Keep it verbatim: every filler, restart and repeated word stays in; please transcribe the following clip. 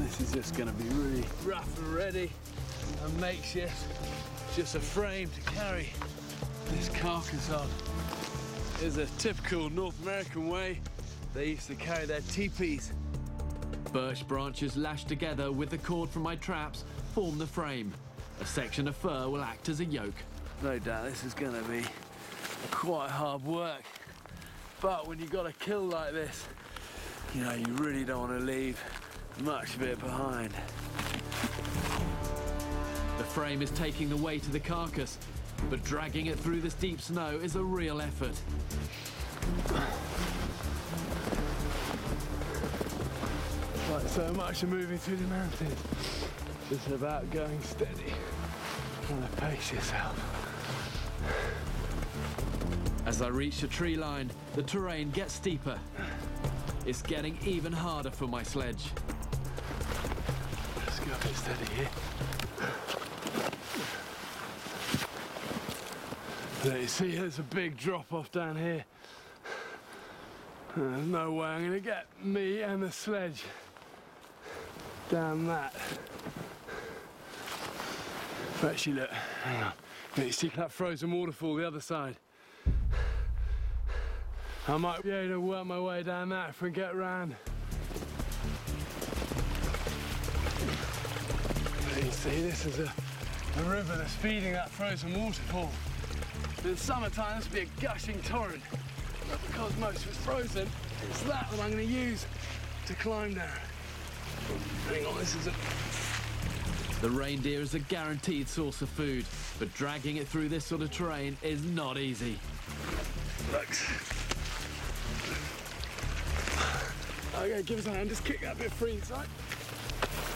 This is just going to be really rough and ready and makeshift. Just a frame to carry this carcass on. It's a typical North American way they used to carry their teepees. Birch branches lashed together with the cord from my traps form the frame. A section of fur will act as a yoke. No doubt this is going to be quite hard work. But when you've got a kill like this, you know, you really don't want to leave much of it behind. The frame is taking the weight of the carcass, but dragging it through this deep snow is a real effort. Like so much of moving through the mountains, it's about going steady, trying to pace yourself. As I reach the tree line, the terrain gets steeper. It's getting even harder for my sledge. Let's go a bit steady here. There you see, there's a big drop off down here. There's no way I'm going to get me and the sledge down that. But actually, look, hang on. You see that frozen waterfall the other side? I might be able to work my way down that if we get round. You see, this is a, a river that's feeding that frozen waterfall. In the summertime, this would be a gushing torrent. But because most of it's frozen, it's that that I'm going to use to climb down. Hang on, this is a... The reindeer is a guaranteed source of food, but dragging it through this sort of terrain is not easy. Look. Okay, give us a hand, just kick that bit free inside.